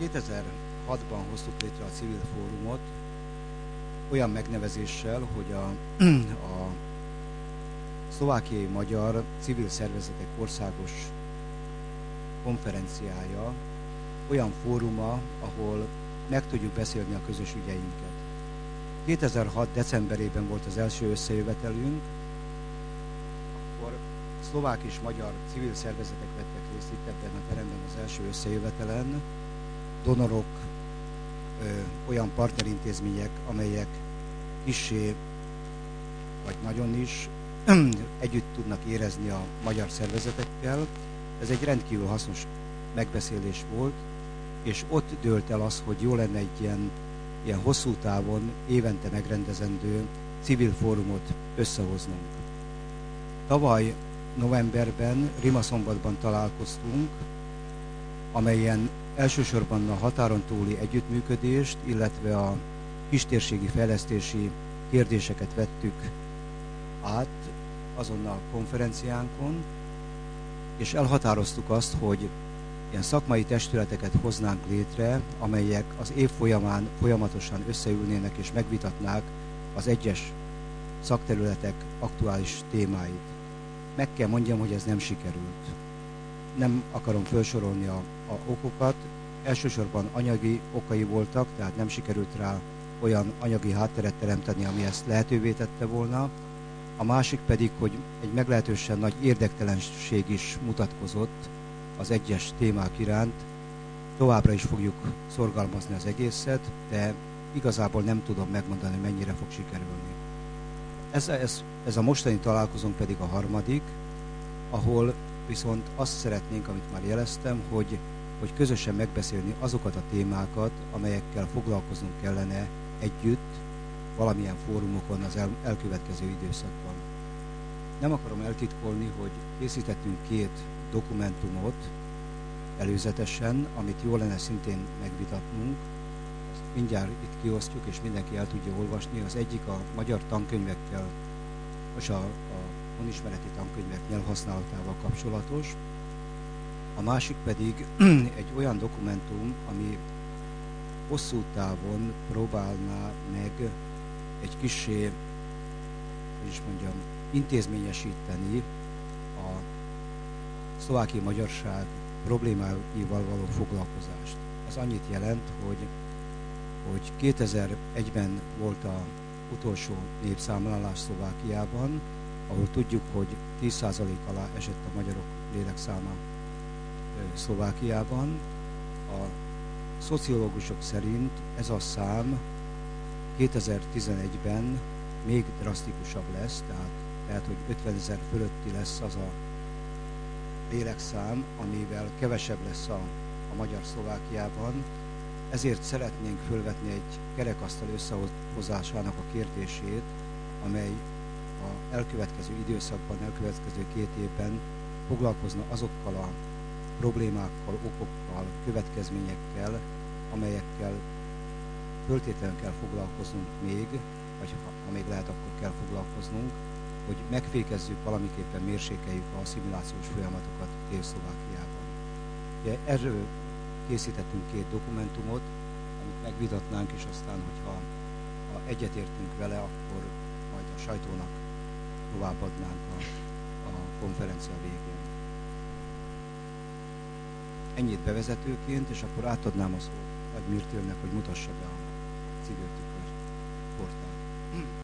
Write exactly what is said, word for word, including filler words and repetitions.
kétezer-hatban hoztuk létre a civil fórumot olyan megnevezéssel, hogy a, a szlovákiai magyar civil szervezetek országos konferenciája olyan fóruma, ahol meg tudjuk beszélni a közös ügyeinket. kétezer-hat. decemberében volt az első összejövetelünk, akkor szlovák és magyar civil szervezetek vettek részt itt ebben a teremben az első összejövetelen, donorok, ö, olyan partnerintézmények, amelyek kissé vagy nagyon is együtt tudnak érezni a magyar szervezetekkel. Ez egy rendkívül hasznos megbeszélés volt, és ott dőlt el az, hogy jó lenne egy ilyen, ilyen hosszú távon, évente megrendezendő civil fórumot összehoznunk. Tavaly novemberben Rimaszombatban találkoztunk, amelyen elsősorban a határon túli együttműködést, illetve a kistérségi fejlesztési kérdéseket vettük át azon a konferenciánkon, és elhatároztuk azt, hogy ilyen szakmai testületeket hoznánk létre, amelyek az év folyamán folyamatosan összeülnének és megvitatnák az egyes szakterületek aktuális témáit. Meg kell mondjam, hogy ez nem sikerült. Nem akarom felsorolni a, a okokat, elsősorban anyagi okai voltak, tehát nem sikerült rá olyan anyagi hátteret teremteni, ami ezt lehetővé tette volna. A másik pedig, hogy egy meglehetősen nagy érdektelenség is mutatkozott az egyes témák iránt. Továbbra is fogjuk szorgalmazni az egészet, de igazából nem tudom megmondani, mennyire fog sikerülni. Ez, ez, ez a mostani találkozónk pedig a harmadik, ahol viszont azt szeretnénk, amit már jeleztem, hogy, hogy közösen megbeszélni azokat a témákat, amelyekkel foglalkoznunk kellene együtt valamilyen fórumokon az el, elkövetkező időszakban. Nem akarom eltitkolni, hogy készítettünk két dokumentumot előzetesen, amit jól lenne szintén megvitatnunk. Ezt mindjárt itt kiosztjuk, és mindenki el tudja olvasni. Az egyik a magyar tankönyvekkel, és a, a honismereti tankönyvek nyelvhasználatával kapcsolatos. A másik pedig egy olyan dokumentum, ami hosszú távon próbálná meg egy kissé, hogy is mondjam, intézményesíteni a szlovákiai magyarság problémáival való foglalkozást. Ez annyit jelent, hogy, hogy kétezer-egyben volt az utolsó népszámlálás Szlovákiában, ahol tudjuk, hogy tíz százalék alá esett a magyarok lélekszáma Szlovákiában. A szociológusok szerint ez a szám kétezer-tizenegyben még drasztikusabb lesz, tehát lehet, hogy ötvenezer fölötti lesz az a lélekszám, amivel kevesebb lesz a, a magyar Szlovákiában. Ezért szeretnénk fölvetni egy kerekasztal összehozásának a kérdését, amely a elkövetkező időszakban, elkövetkező két évben foglalkozna azokkal a problémákkal, okokkal, következményekkel, amelyekkel föltétlenül kell foglalkoznunk még, vagy ha, ha még lehet, akkor kell foglalkoznunk, hogy megfékezzük, valamiképpen mérsékeljük a asszimilációs folyamatokat Dél-Szlovákiában. Ugye erről készítettünk két dokumentumot, amit megvitatnánk, és aztán, hogyha ha egyetértünk vele, akkor majd a sajtónak továbbadnánk a, a konferencia végén. Ennyit bevezetőként, és akkor átadnám a szót Nagy Mirtélnek, hogy mutassa be a Civil Tükör portált.